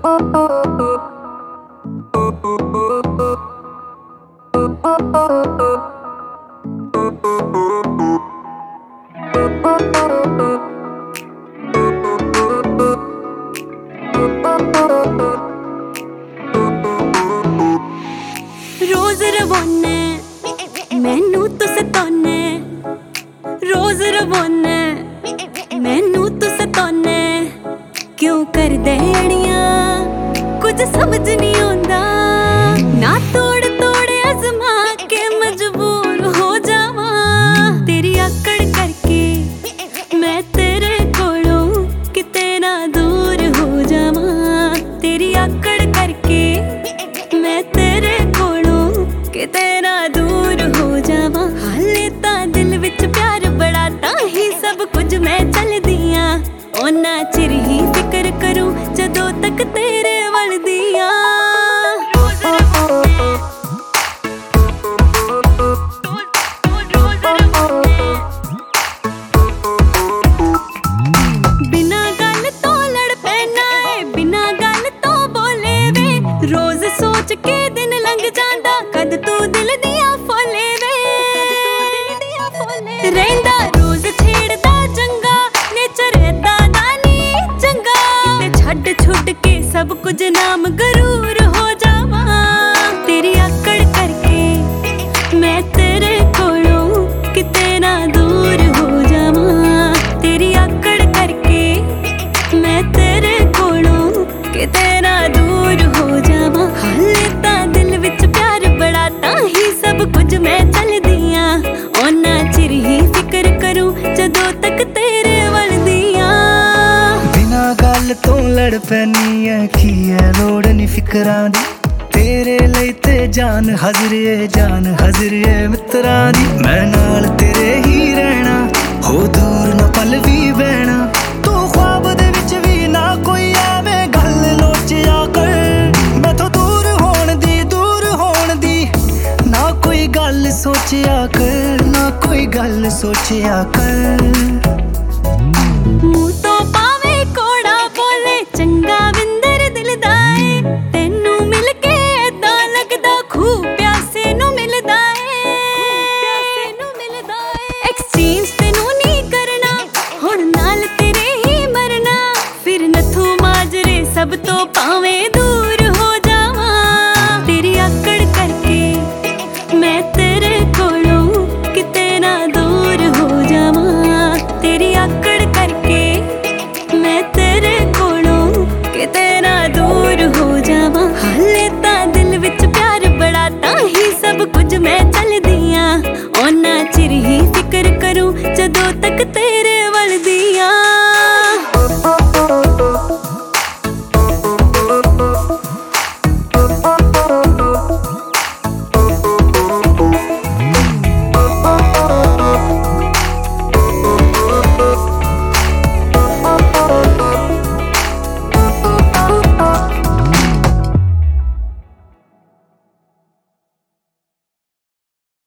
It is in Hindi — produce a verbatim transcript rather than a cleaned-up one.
रोज रवाने मैनू तो सताने, रोज रवाने मैनू तो सताने। क्यों कर दे अड़ियां कुछ समझ नहीं आंदा, ना तोड़ तोड़ आजमा के मजबूर हो जावा। तेरी आकड़ करके मैं तेरे कोलों किते ना दूर हो जावा। तेरी आकड़ करके मैं तेरे कोलों किते ना दूर हो जावा। हाले तां दिल विच प्यार बड़ा, तां ही सब कुछ मैं चलदियां। ओना चिर ही फिक्र करूं जदों तक तेरे वल दियां। बिना गल तो लड़ पैना है, बिना गल तो बोले वे। रोज सोच के दिन लंघ जांदा, कद तू दिल दिया फोले वे। रहिंदा रोज छेड़दा चंगा, नेचर ऐदा दा नी चंगा। ते छड्ड छुड़ के सब कुछ नाम गरूर हो जावा। तेरी आकड़ करके मैं तेरे कोलों किते ना दूर हो जावा। तेरी आकड़ करके मैं तेरे कोलों किते ना दूर हो जावा। हाले तां दिल विच प्यार बड़ा, तां ही सब कुछ मैं चलदियां। ओना चिर ही फिक्र करूं जदों तक तेरे वल दियां। बिना गल तो लड़ पैनी है, की है लोड़ नी फिकरां दी। तेरे लई ते जान हाजिर है, जान हाजिर है मित्रां दी। मैं नाल तेरे ही रहना, हो दूर ना पल भी बहना। तू ख्वाब दे विच भी ना कोई आवे गल लोचिया कर। मैथों दूर होण दी, दूर होण दी ना कोई गल सोचिया कर, ना कोई गल सोचिया कर। मुंह तो पावे कोड़ा बोले चंगा विंदर दिल दा ऐ। तैनू मिल के ऐदां लगदा खूब प्यासे नू मिलदा ऐ। एक्सचेंज तैनू नहीं करना, हुण नाल तेरे ही मरना। फिर नथू माजरे सब तो पावे दूर हो जावा। तेरी आकड़ करके मैं तेरे कोलों किते ना दूर हो जावा। तेरी आकड़ करके मैं तेरे कोलों किते ना दूर हो जावा। हाले तां दिल विच प्यार बड़ा, तां ही सब कुछ मैं चलदियां। ओना चिर ही फिक्र करूं जदों तक तेरे वल दियां।